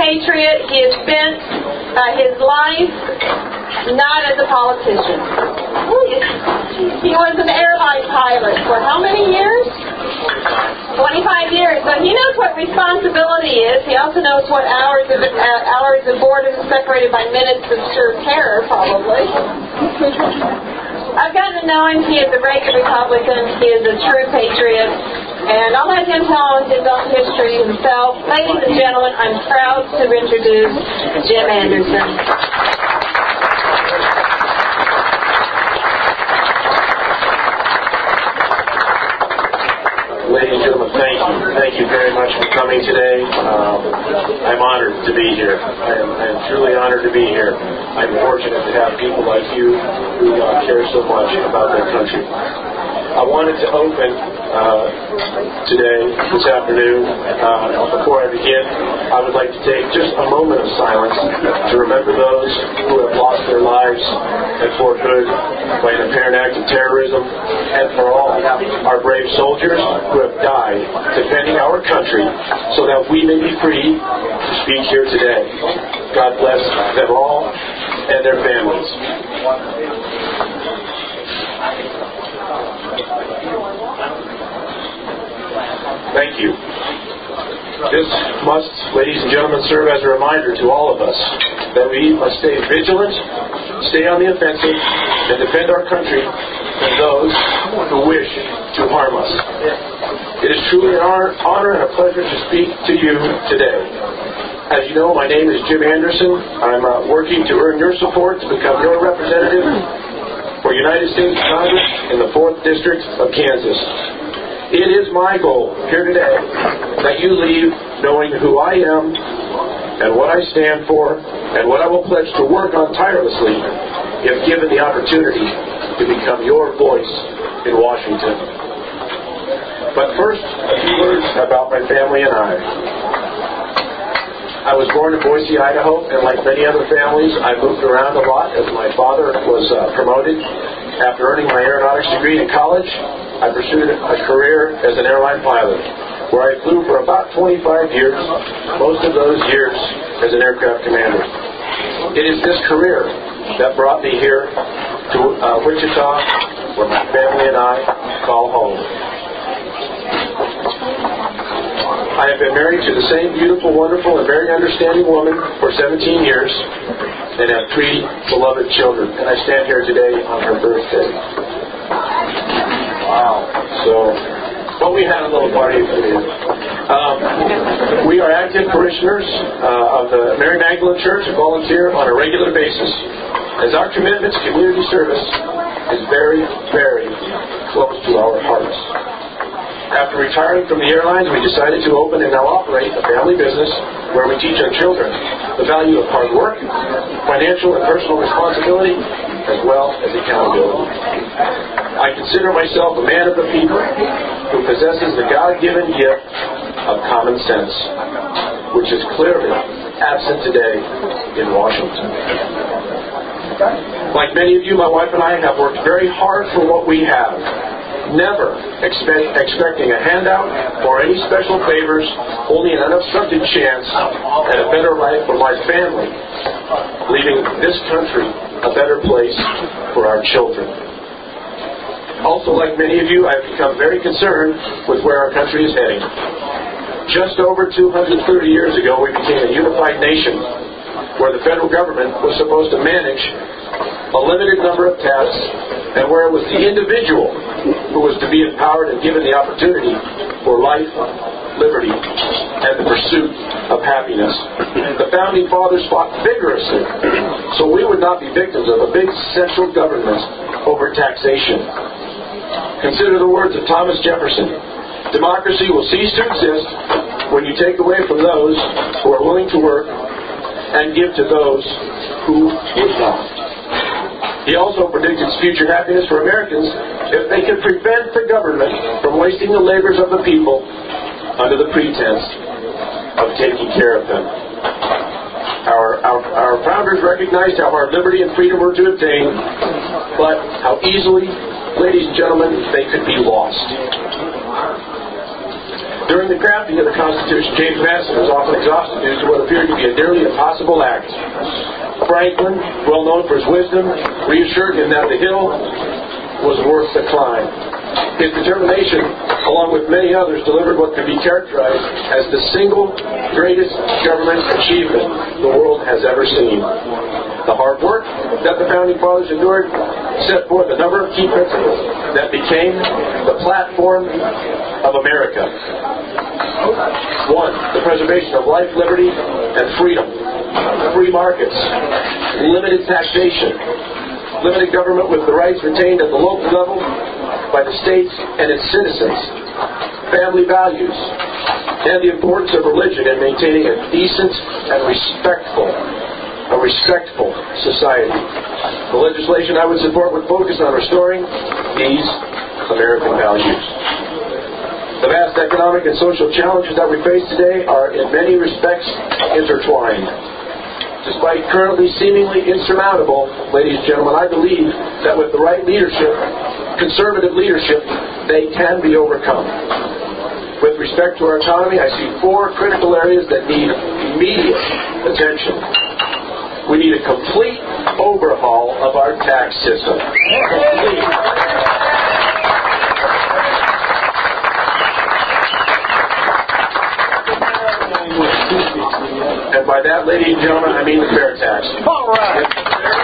patriot. He has spent his life not as a politician. He was an airline pilot for how many years? 25 years. So he knows what responsibility is. He also knows what hours of boredom separated by minutes of sheer terror, probably. I've gotten to know him. He is a regular Republican. He is a true patriot. And I'll let him tell his own history himself. Ladies and gentlemen, I'm proud to introduce Jim Anderson. Ladies and gentlemen, thank you very much for coming today. I'm honored to be here. I am truly honored to be here. I'm fortunate to have people like you who care so much about their country. I wanted to open today, this afternoon. Before I begin, I would like to take just a moment of silence to remember those who have lost their lives and for good by an apparent act of terrorism, and for all our brave soldiers who have died defending our country so that we may be free to speak here today. God bless them all and their families. Thank you. This must, ladies and gentlemen, serve as a reminder to all of us that we must stay vigilant, stay on the offensive, and defend our country from those who wish to harm us. It is truly an honor and a pleasure to speak to you today. As you know, my name is Jim Anderson. I'm working to earn your support to become your representative for United States Congress in the 4th District of Kansas. It is my goal here today that you leave knowing who I am and what I stand for and what I will pledge to work on tirelessly if given the opportunity to become your voice in Washington. But first, a few words about my family and I was born in Boise, Idaho, and like many other families, I moved around a lot as my father was promoted. After earning my aeronautics degree in college, I pursued a career as an airline pilot, where I flew for about 25 years, most of those years as an aircraft commander. It is this career that brought me here to Wichita, where my family and I call home. I have been married to the same beautiful, wonderful, and very understanding woman for 17 years and have 3 beloved children. And I stand here today on her birthday. Wow. But we had a little party for you. We are active parishioners of the Mary Magdalene Church and volunteer on a regular basis, as our commitment to community service is very, very close to our hearts. After retiring from the airlines, we decided to open and now operate a family business where we teach our children the value of hard work, financial and personal responsibility, as well as accountability. I consider myself a man of the people who possesses the God-given gift of common sense, which is clearly absent today in Washington. Like many of you, my wife and I have worked very hard for what we have, never expecting a handout or any special favors, only an unobstructed chance at a better life for my family, leaving this country a better place for our children. Also, like many of you, I've become very concerned with where our country is heading. Just over 230 years ago, we became a unified nation where the federal government was supposed to manage a limited number of tasks, and where it was the individual who was to be empowered and given the opportunity for life, liberty, and the pursuit of happiness. The Founding Fathers fought vigorously so we would not be victims of a big central government over taxation. Consider the words of Thomas Jefferson: democracy will cease to exist when you take away from those who are willing to work and give to those who would not. He also predicted future happiness for Americans if they could prevent the government from wasting the labors of the people under the pretense of taking care of them. Our founders recognized how our liberty and freedom were to obtain, but how easily, ladies and gentlemen, they could be lost. During the crafting of the Constitution, James Madison was often exhausted due to what appeared to be a nearly impossible act. Franklin, well known for his wisdom, reassured him that the hill was worth the climb. His determination, along with many others, delivered what could be characterized as the single greatest government achievement the world has ever seen. The hard work that the Founding Fathers endured set forth a number of key principles that became the platform of America. 1. The preservation of life, liberty, and freedom. Free markets. Limited taxation. Limited government with the rights retained at the local level by the states and its citizens. Family values. And the importance of religion in maintaining a decent and respectful society. The legislation I would support would focus on restoring these American values. The vast economic and social challenges that we face today are in many respects intertwined. Despite currently seemingly insurmountable, ladies and gentlemen, I believe that with the right leadership, conservative leadership, they can be overcome. With respect to our economy, I see 4 critical areas that need immediate attention. We need a complete overhaul of our tax system. And by that, ladies and gentlemen, I mean the fair tax. All right. It's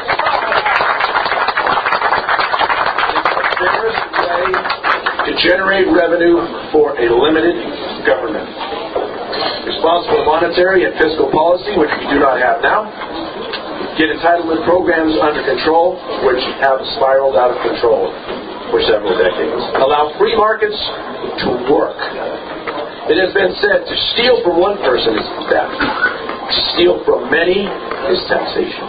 the fairest way to generate revenue for a limited government. Responsible monetary and fiscal policy, which we do not have now. Get entitlement programs under control, which have spiraled out of control for several decades. Allow free markets to work. It has been said to steal from one person is theft. To steal from many is taxation.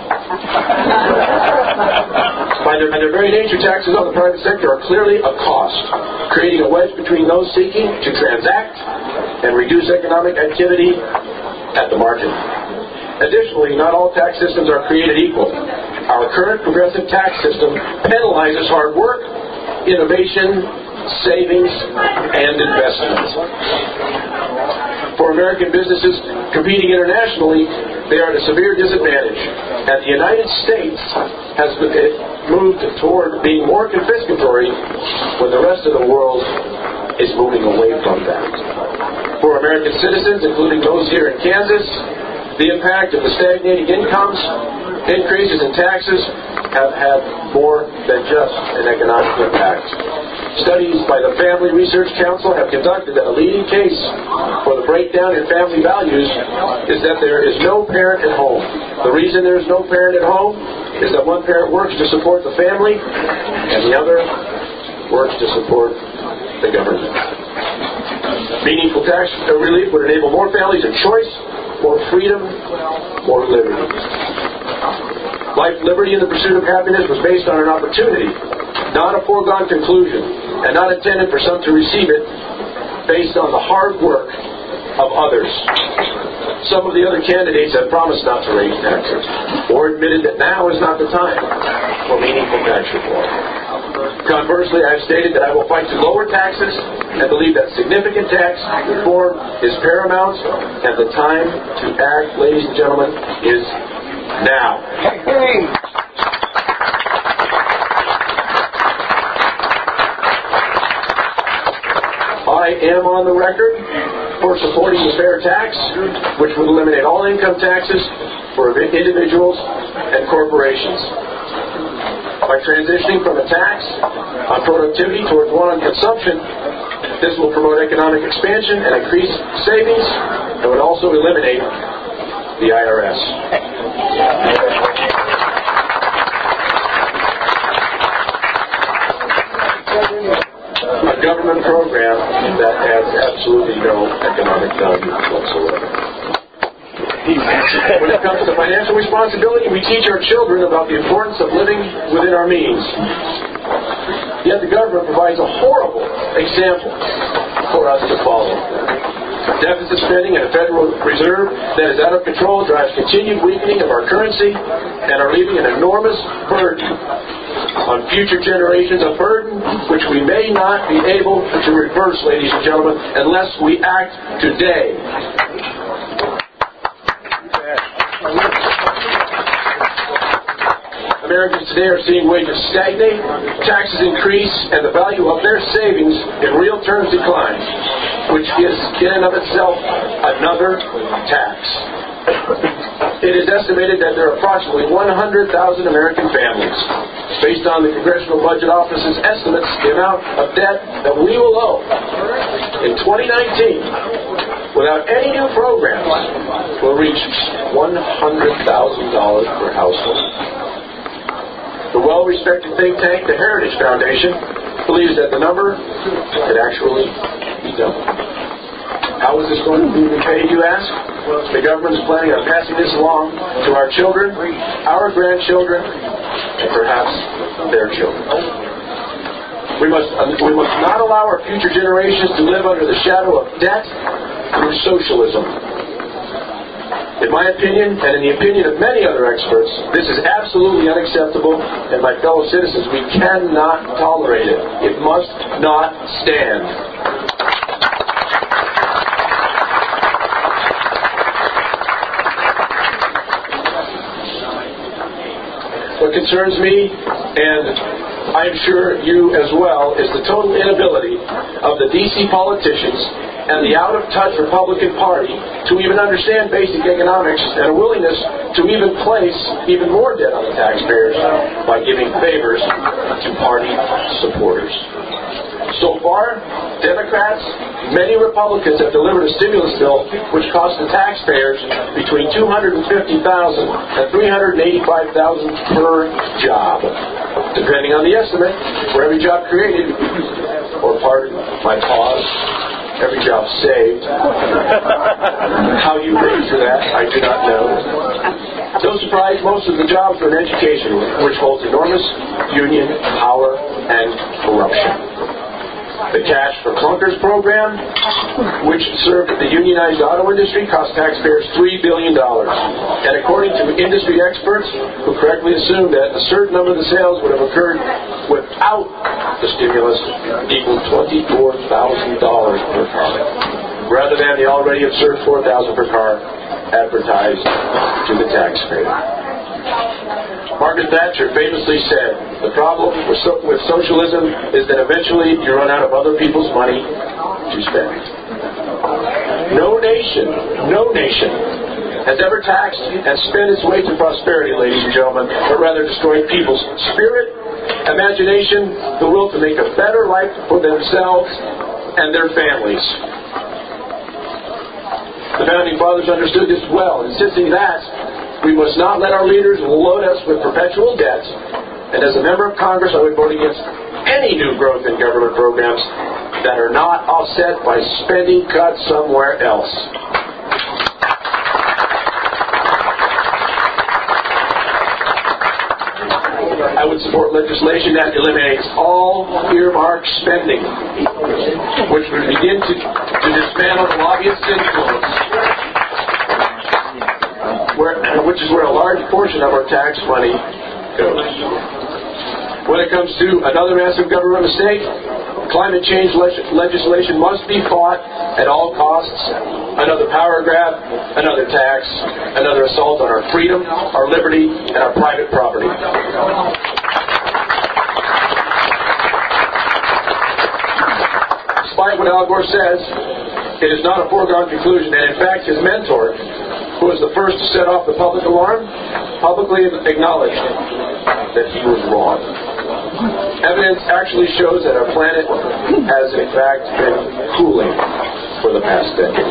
By their very nature, taxes on the private sector are clearly a cost, creating a wedge between those seeking to transact and reduce economic activity at the margin. Additionally, not all tax systems are created equal. Our current progressive tax system penalizes hard work, innovation, savings, and investment. For American businesses competing internationally, they are at a severe disadvantage, and the United States has moved toward being more confiscatory when the rest of the world is moving away from that. For American citizens, including those here in Kansas, the impact of the stagnating incomes, increases in taxes have had more than just an economic impact. Studies by the Family Research Council have conducted that a leading case for the breakdown in family values is that there is no parent at home. The reason there is no parent at home is that one parent works to support the family and the other works to support the government. Meaningful tax relief would enable more families of choice, more freedom, more liberty. Life, liberty, and the pursuit of happiness was based on an opportunity, not a foregone conclusion, and not intended for some to receive it based on the hard work of others. Some of the other candidates have promised not to raise taxes, or admitted that now is not the time for meaningful tax reform. Conversely, I have stated that I will fight to lower taxes and believe that significant tax reform is paramount, and the time to act, ladies and gentlemen, is now. I am on the record for supporting the fair tax, which would eliminate all income taxes for individuals and corporations. By transitioning from a tax on productivity towards one on consumption, this will promote economic expansion and increase savings, and would also eliminate the IRS. A government program that has absolutely no economic value whatsoever. When it comes to financial responsibility, we teach our children about the importance of living within our means. Yet the government provides a horrible example for us to follow. Deficit spending and a Federal Reserve that is out of control drives continued weakening of our currency and are leaving an enormous burden on future generations, a burden which we may not be able to reverse, ladies and gentlemen, unless we act today. Americans today are seeing wages stagnate, taxes increase, and the value of their savings in real terms decline, which is in and of itself another tax. It is estimated that there are approximately 100,000 American families, based on the Congressional Budget Office's estimates, the amount of debt that we will owe in 2019, without any new programs, will reach $100,000 per household. The well-respected think tank, the Heritage Foundation, believes that the number could actually be doubled. How is this going to be repaid, you ask? The government is planning on passing this along to our children, our grandchildren, and perhaps their children. We must not allow our future generations to live under the shadow of debt through socialism. In my opinion, and in the opinion of many other experts, this is absolutely unacceptable, and my fellow citizens, we cannot tolerate it. It must not stand. What concerns me, and I am sure you as well, is the total inability of the D.C. politicians and the out-of-touch Republican Party to even understand basic economics, and a willingness to even place even more debt on the taxpayers by giving favors to party supporters. So far, Democrats, many Republicans have delivered a stimulus bill which cost the taxpayers between $250,000 and $385,000 per job, depending on the estimate for every job created, or pardon my pause, every job saved. How you measure that, I do not know. No surprise, most of the jobs are in education, which holds enormous union power and corruption. The Cash for Clunkers program, which served the unionized auto industry, cost taxpayers $3 billion. And according to industry experts, who correctly assumed that a certain number of the sales would have occurred without the stimulus, equaled $24,000 per car, rather than the already absurd $4,000 per car advertised to the taxpayer. Margaret Thatcher famously said, the problem with socialism is that eventually you run out of other people's money to spend. No nation has ever taxed and spent its way to prosperity, ladies and gentlemen, but rather destroyed people's spirit, imagination, the will to make a better life for themselves and their families. The Founding Fathers understood this well, insisting that we must not let our leaders load us with perpetual debt, and as a member of Congress, I would vote against any new growth in government programs that are not offset by spending cuts somewhere else. I would support legislation that eliminates all earmark spending, which would begin to dismantle the lobbyist influence, which is where a large portion of our tax money goes. When it comes to another massive government mistake, climate change legislation must be fought at all costs. Another power grab, another tax, another assault on our freedom, our liberty, and our private property. Despite what Al Gore says, it is not a foregone conclusion, and in fact his mentor, who was the first to set off the public alarm, publicly acknowledged that he was wrong. Evidence actually shows that our planet has in fact been cooling for the past decade.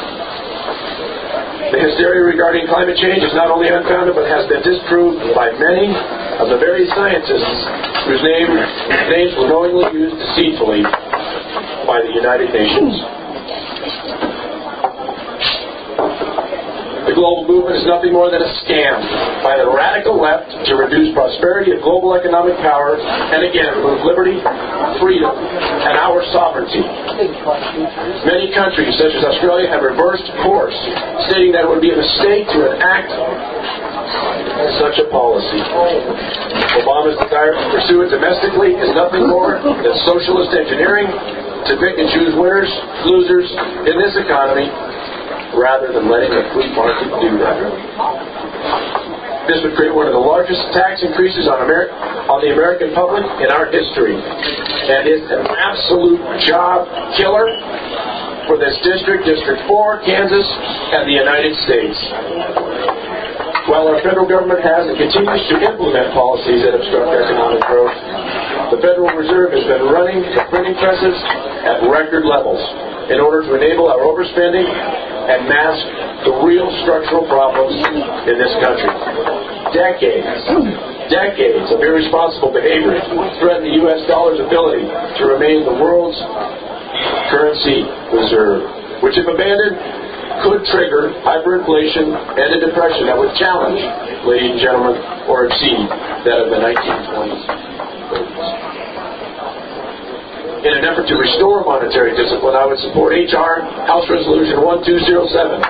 The hysteria regarding climate change is not only unfounded, but has been disproved by many of the very scientists whose names were knowingly used deceitfully by the United Nations. The global movement is nothing more than a scam by the radical left to reduce prosperity of global economic power and again remove liberty, freedom, and our sovereignty. Many countries, such as Australia, have reversed course, stating that it would be a mistake to enact such a policy. Obama's desire to pursue it domestically is nothing more than socialist engineering to pick and choose winners, losers in this economy, rather than letting the free market do that. This would create one of the largest tax increases on the American public in our history, and is an absolute job killer for this district, District 4, Kansas, and the United States. While our federal government has and continues to implement policies that obstruct economic growth, the Federal Reserve has been running the printing presses at record levels in order to enable our overspending and mask the real structural problems in this country. Decades of irresponsible behavior threaten the U.S. dollar's ability to remain the world's currency reserve, which, if abandoned, could trigger hyperinflation and a depression that would challenge, ladies and gentlemen, or exceed that of the 1920s. In an effort to restore monetary discipline, I would support H.R. House Resolution 1207.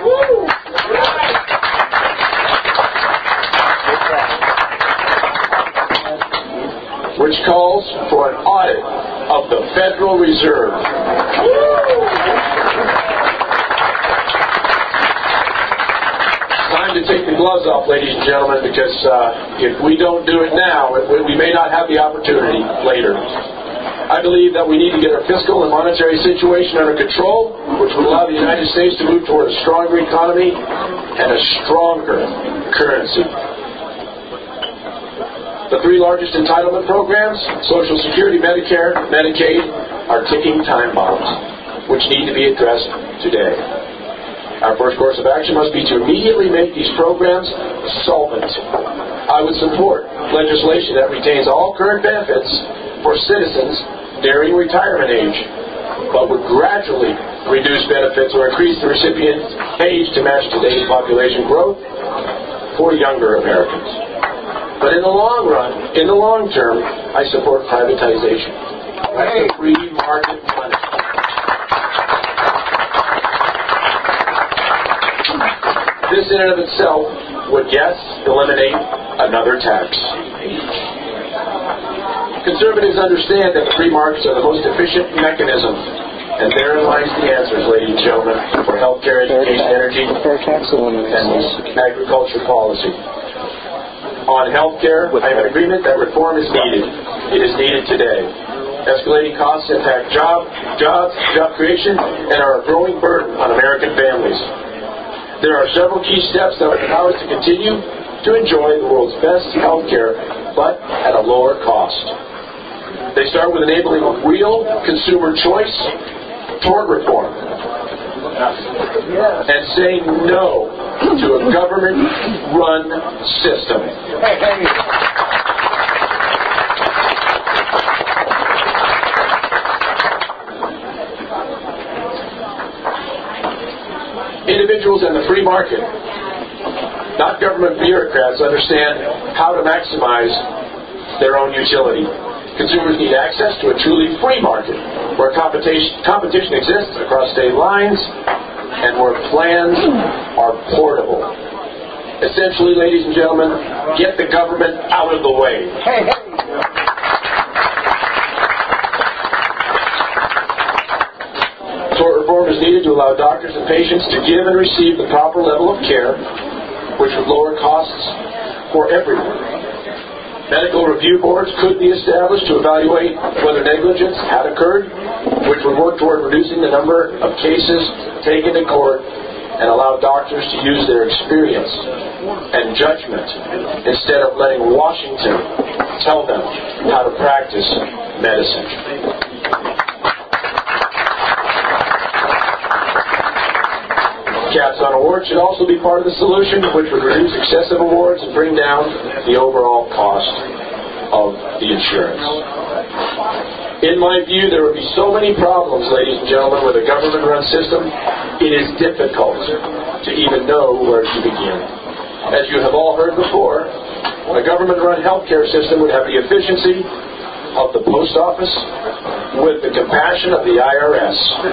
Which calls for an audit of the Federal Reserve. Time to take the gloves off, ladies and gentlemen, because if we don't do it now, we may not have the opportunity later. I believe that we need to get our fiscal and monetary situation under control, which would allow the United States to move toward a stronger economy and a stronger currency. The three largest entitlement programs, Social Security, Medicare, Medicaid, are ticking time bombs, which need to be addressed today. Our first course of action must be to immediately make these programs solvent. I would support legislation that retains all current benefits for citizens nearing retirement age, but would gradually reduce benefits or increase the recipient age to match today's population growth for younger Americans. But in the long run, in the long term, I support privatization. That's free market money. This in and of itself would, yes, eliminate another tax. Conservatives understand that the free markets are the most efficient mechanism, and therein lies the answers, ladies and gentlemen, for healthcare, education, energy, and agriculture policy. On healthcare, I have an agreement that reform is needed. It is needed today. Escalating costs impact job creation, and are a growing burden on American families. There are several key steps that would allow us to continue to enjoy the world's best healthcare, but at a lower cost. They start with enabling real consumer choice, tort reform, and saying no to a government-run system. Individuals in the free market, not government bureaucrats, understand how to maximize their own utility. Consumers need access to a truly free market where competition exists across state lines and where plans are portable. Essentially, ladies and gentlemen, get the government out of the way. Tort reform is needed to allow doctors and patients to give and receive the proper level of care, which would lower costs for everyone. Medical review boards could be established to evaluate whether negligence had occurred, which would work toward reducing the number of cases taken to court and allow doctors to use their experience and judgment instead of letting Washington tell them how to practice medicine. Caps on awards should also be part of the solution, which would reduce excessive awards and bring down the overall cost of the insurance. In my view, there would be so many problems, ladies and gentlemen, with a government-run system, it is difficult to even know where to begin. As you have all heard before, a government-run healthcare system would have the efficiency of the post office with the compassion of the IRS.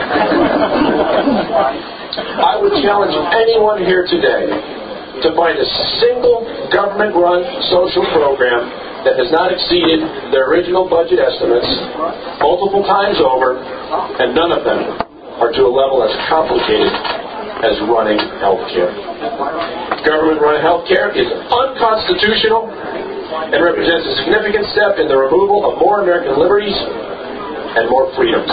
I would challenge anyone here today to find a single government-run social program that has not exceeded their original budget estimates multiple times over, and none of them are to a level as complicated as running healthcare. Government-run healthcare is unconstitutional and represents a significant step in the removal of more American liberties and more freedoms.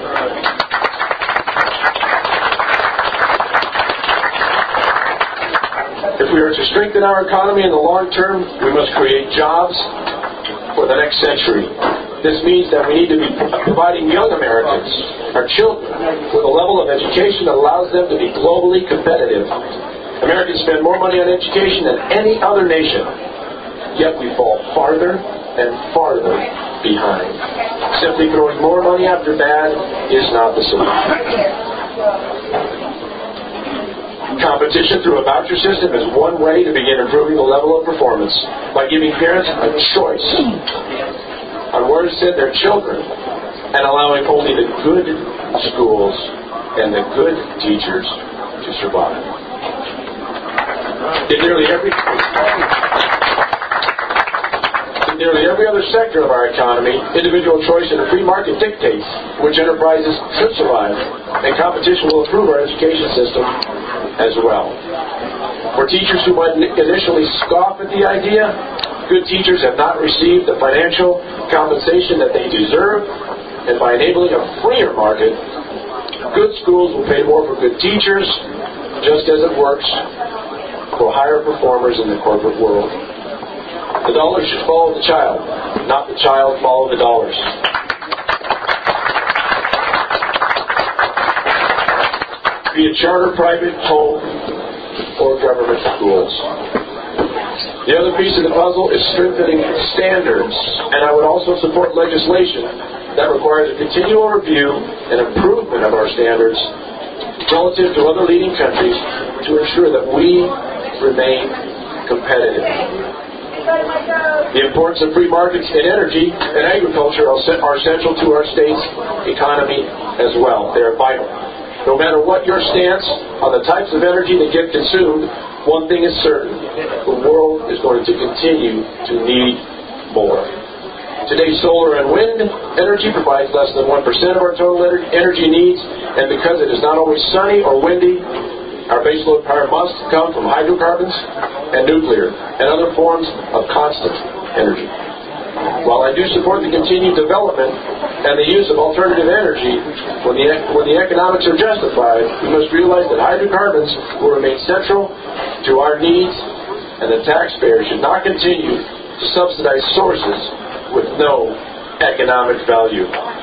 If we are to strengthen our economy in the long term, we must create jobs for the next century. This means that we need to be providing young Americans, our children, with a level of education that allows them to be globally competitive. Americans spend more money on education than any other nation, yet we fall farther and farther behind. Simply throwing more money after bad is not the solution. Competition through a voucher system is one way to begin improving the level of performance by giving parents a choice on where to send their children and allowing only the good schools and the good teachers to survive. In nearly every other sector of our economy, individual choice and a free market dictates which enterprises should survive, and competition will improve our education system as well. For teachers who might initially scoff at the idea, good teachers have not received the financial compensation that they deserve, and by enabling a freer market, good schools will pay more for good teachers, just as it works for higher performers in the corporate world. The dollar should follow the child, not the child follow the dollars. Be it charter, private, home, or government schools. The other piece of the puzzle is strengthening standards, and I would also support legislation that requires a continual review and improvement of our standards relative to other leading countries to ensure that we remain competitive. The importance of free markets in energy and agriculture are central to our state's economy as well. They are vital. No matter what your stance on the types of energy that get consumed, one thing is certain: the world is going to continue to need more. Today, solar and wind energy provides less than 1% of our total energy needs, and because it is not always sunny or windy, our baseload power must come from hydrocarbons and nuclear and other forms of constant energy. While I do support the continued development and the use of alternative energy when the economics are justified, we must realize that hydrocarbons will remain central to our needs, and the taxpayer should not continue to subsidize sources with no economic value.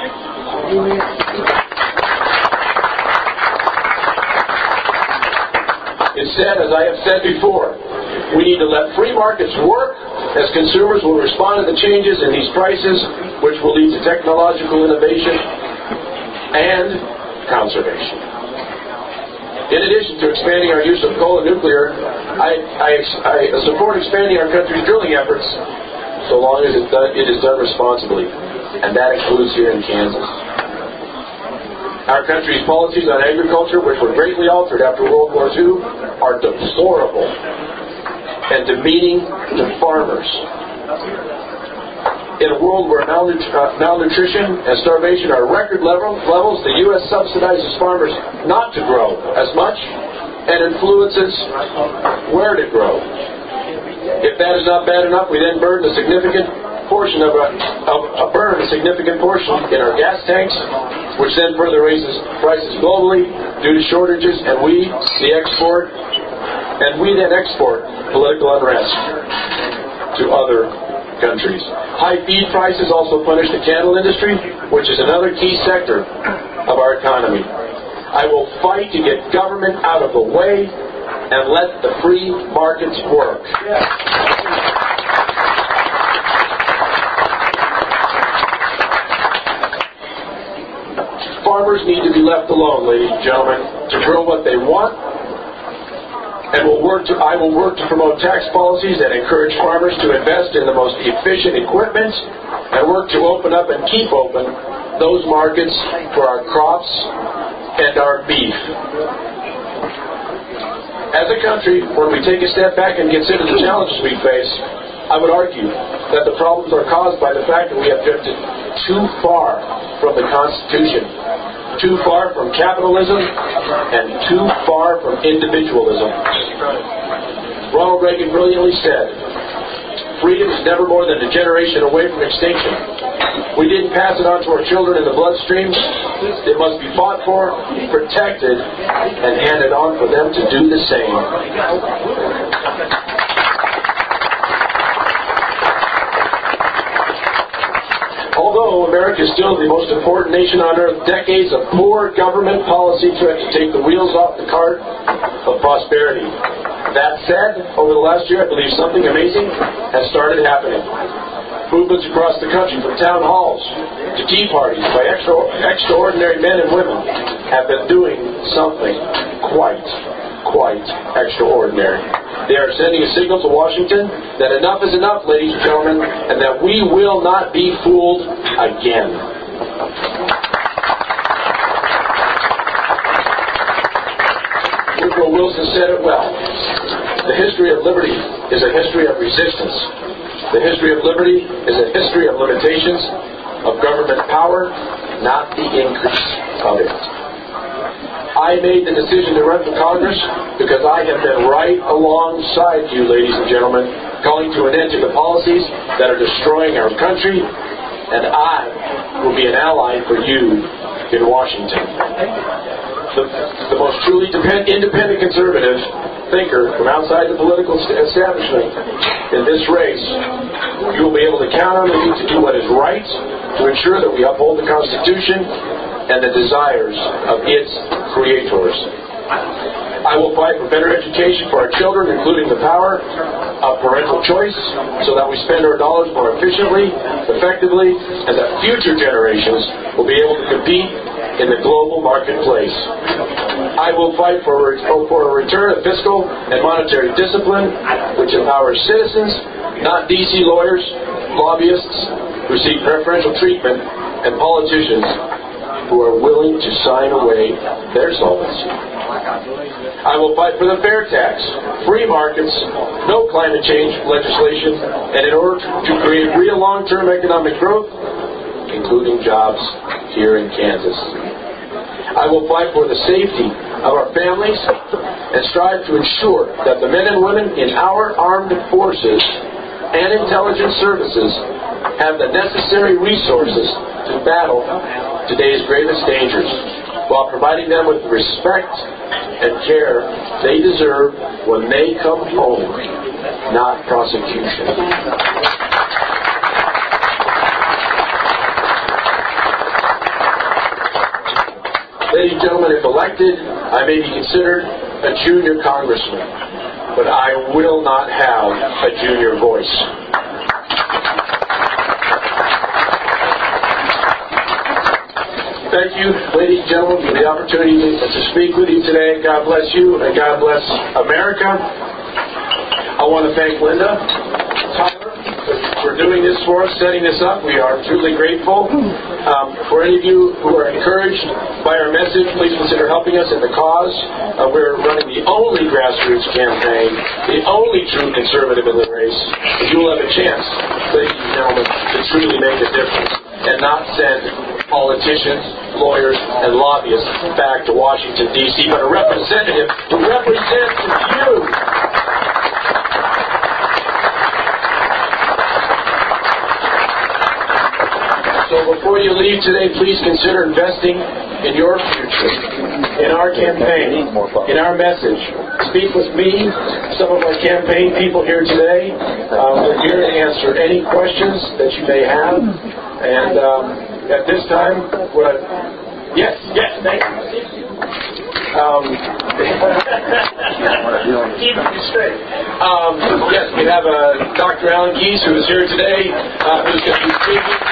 Instead, as I have said before, we need to let free markets work, as consumers will respond to the changes in these prices, which will lead to technological innovation and conservation. In addition to expanding our use of coal and nuclear, I support expanding our country's drilling efforts so long as it is done responsibly, and that includes here in Kansas. Our country's policies on agriculture, which were greatly altered after World War II, are deplorable and demeaning to farmers. In a world where malnutrition and starvation are record levels, the U.S. subsidizes farmers not to grow as much and influences where to grow. If that is not bad enough, we then burn a significant portion in our gas tanks, which then further raises prices globally due to shortages, and we then export political unrest to other countries. High feed prices also punish the cattle industry, which is another key sector of our economy. I will fight to get government out of the way and let the free markets work. Farmers need to be left alone, ladies and gentlemen, to grow what they want and I will work to promote tax policies that encourage farmers to invest in the most efficient equipment and work to open up and keep open those markets for our crops and our beef. As a country, when we take a step back and consider the challenges we face, I would argue that the problems are caused by the fact that we have drifted too far from the Constitution, too far from capitalism, and too far from individualism. Ronald Reagan brilliantly said, "Freedom is never more than a generation away from extinction. We didn't pass it on to our children in the bloodstream. It must be fought for, protected, and handed on for them to do the same." Although America is still the most important nation on earth, decades of poor government policy threatened to take the wheels off the cart of prosperity. That said, over the last year, I believe something amazing has started happening. Movements across the country, from town halls to tea parties by extraordinary men and women, have been doing something quite extraordinary. They are sending a signal to Washington that enough is enough, ladies and gentlemen, and that we will not be fooled again. Woodrow Wilson said it well. The history of liberty is a history of resistance. The history of liberty is a history of limitations of government power, not the increase of it. I made the decision to run for Congress because I have been right alongside you, ladies and gentlemen, calling to an end to the policies that are destroying our country, and I will be an ally for you in Washington. The most truly independent conservative thinker from outside the political establishment in this race, you will be able to count on me to do what is right, to ensure that we uphold the Constitution and the desires of its creators. I will fight for better education for our children, including the power of parental choice, so that we spend our dollars more efficiently, effectively, and that future generations will be able to compete in the global marketplace. I will fight for a return of fiscal and monetary discipline, which empowers citizens, not D.C. lawyers, lobbyists who seek preferential treatment, and politicians who are willing to sign away their solvency. I will fight for the fair tax, free markets, no climate change legislation, and in order to create real long-term economic growth, including jobs here in Kansas. I will fight for the safety of our families and strive to ensure that the men and women in our armed forces and intelligence services have the necessary resources to battle today's greatest dangers, while providing them with the respect and care they deserve when they come home, not prosecution. Ladies and gentlemen, if elected, I may be considered a junior congressman, but I will not have a junior voice. Thank you, ladies and gentlemen, for the opportunity to speak with you today. God bless you, and God bless America. I want to thank Linda Tyler for doing this for us, setting this up. We are truly grateful. For any of you who are encouraged by our message, please consider helping us in the cause. We're running the only grassroots campaign, the only true conservative in the race. And you will have a chance, ladies and gentlemen, to truly make a difference and not send politicians, lawyers, and lobbyists back to Washington, D.C., but a representative who represents you. So before you leave today, please consider investing in your future, in our campaign, in our message. Speak with me, some of our campaign people here today. We're here to answer any questions that you may have. And at this time, yes, thank you. Keep it straight. Yes, we have Dr. Alan Keyes, who is here today, who's going to be speaking.